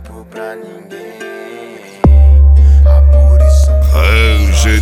tempo pra ninguém. Amores são Ranger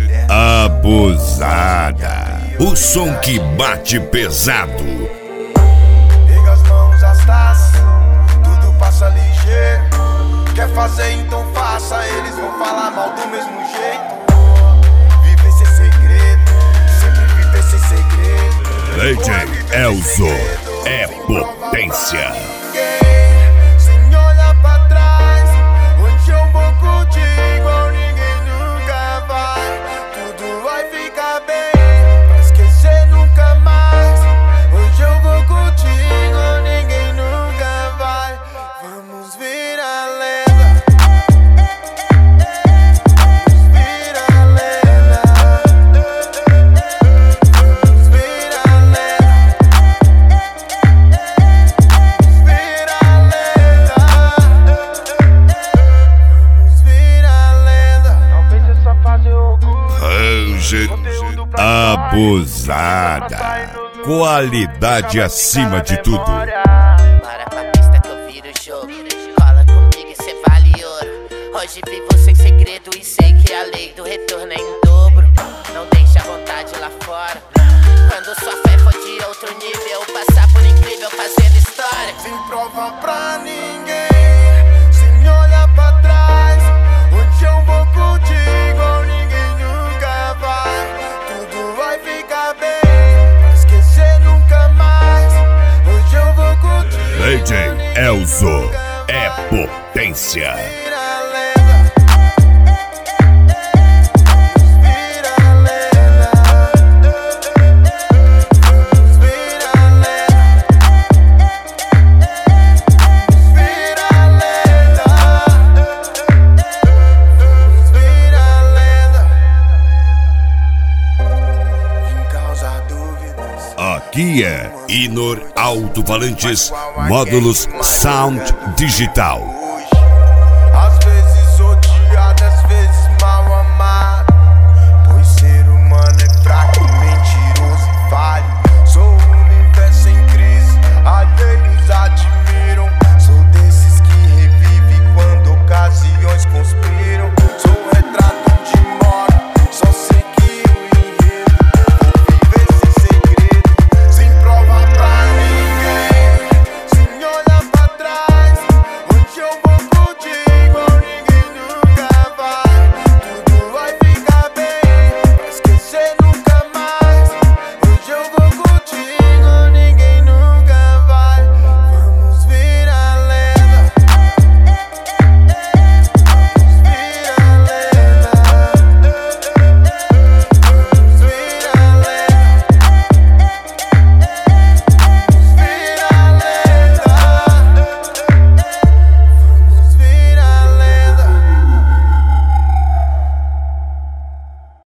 Abusada, o som que bate pesado. Pega as mãos, as taças, tudo passa ligeiro. Quer fazer, então faça, eles vão falar mal do mesmo jeito. Vive esse segredo, sempre vive esse segredo. DJ Elzo é potência. Sem olhar pra trás, onde eu vou contigo, ninguém nunca vai. Tudo vai ficar bem, pra esquecer nunca mais. Hoje eu vou contigo, ninguém nunca vai. Vamos virar lenda. Vamos virar lenda. Vamos virar lenda. Vamos virar lenda. Talvez essa fase Ranger Abusada, qualidade acima de tudo. Bora pra pista que eu viro o jogo. Cola comigo e cê vale ouro. Hoje vivo sem segredo e sei que a lei do retorno é em dobro. Não deixa a vontade lá fora. Quando sua fé for de outro nível, passar por incrível fazendo história. sem prova pra ninguém, sem olhar pra trás. Onde eu vou contigo, ninguém nunca vai. Tudo vai ficar bem, pra esquecer nunca mais. Hoje eu vou contigo. DJ Elzo é potência. Vira lenda. Vira lenda. Vamos virar lenda. Vira lenda. Vamos virar lenda. Em causa dúvidas. Aqui é Inor Alto-Falantes, módulos Sound Digital.